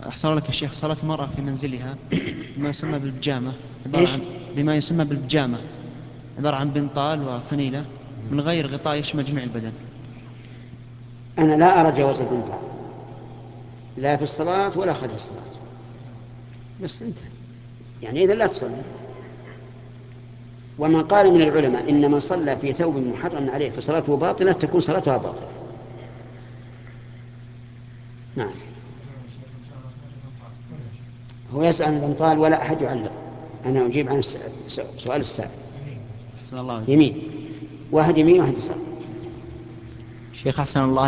أحسن لك يا شيخ، صلاة المرأة في منزلها بما يسمى بالبجامة، إيش؟ بما يسمى بالبجامة، عبارة عن بنطال وفنيلة من غير غطاء يشمل جميع البدن. أنا لا أرى جواز البنطال لا في الصلاة ولا خارج الصلاة، بس انتهى. يعني إذا لا تصلي. ومن قال من العلماء إن من صلى في ثوب محرم عليه فصلاته باطلة، تكون صلاتها باطلة. نعم. هو يسأل عن البنطال ولا أحد يعلق. أنا أجيب عن سؤال السائل. أحسن الله. يمين، واحد يمين واحد يسار. شيخ أحسن الله